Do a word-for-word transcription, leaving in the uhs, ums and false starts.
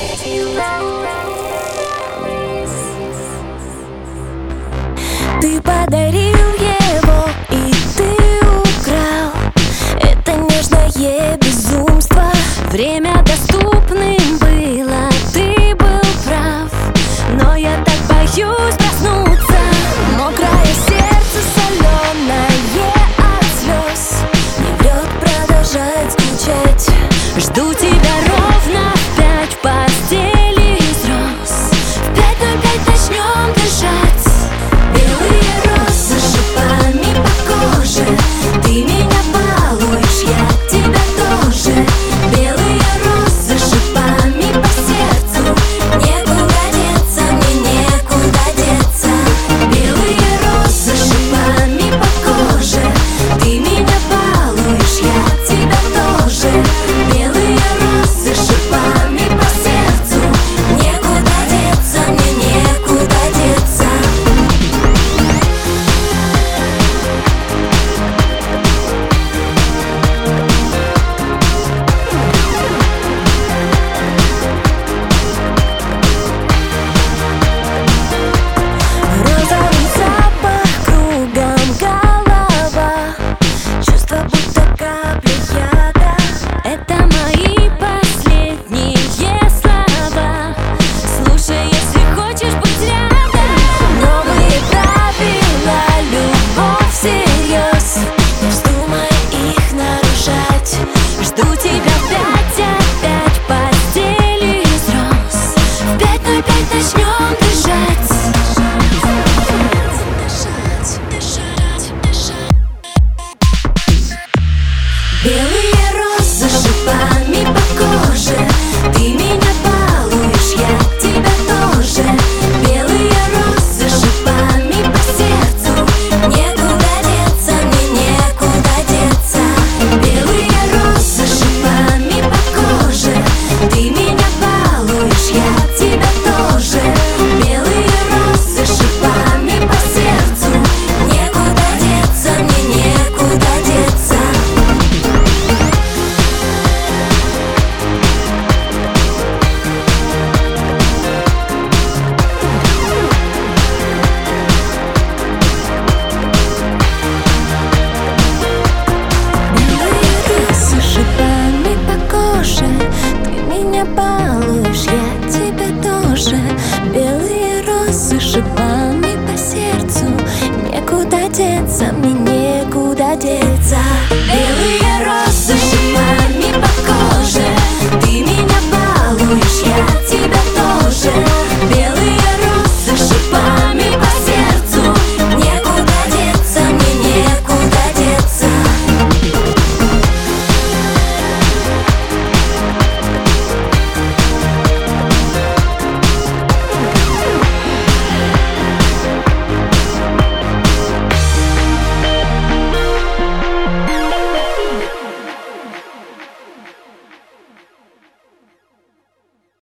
Ты подарил его, и ты украл. Это нежное безумство. Время доступным было, ты был прав. Но я так боюсь проснуться. Мокрое сердце, соленое от слез, не врет, продолжает скучать. Жду тебя ровно в пять в постели из роз. В пять ноль пять начнем дышать. Белые розы шипами по коже. Ты меня балуешь, я тебя тоже. Белые розы шипами по сердцу. Некуда деться, мне некуда деться. Белые розы шипами по коже. Ты меня балуешь, я тебя тоже. Белые розы шипами по сердцу. Некуда деться, мне некуда деться. Розовый запах, кругом голова. Чувство, будто капли яда. Это мои последние слова. Слушай, если хочешь быть рядом. Новые правила, любовь всерьез. Не вздумай их нарушать. Жду тебя в пять опять в постели из роз. В пять ноль пять начнем дышать. Дышать, дышать, дышать. Белые розы шипами по коже. Ты меня балуешь, я тебя тоже. Белые розы шипами по сердцу. Некуда деться, мне некуда деться. Белые розы шипами по коже. Ты меня балуешь, я тебя тоже. Белые розы шипами по сердцу. Некуда деться, мне некуда деться. Белые розы шипами по коже. Ты меня балуешь.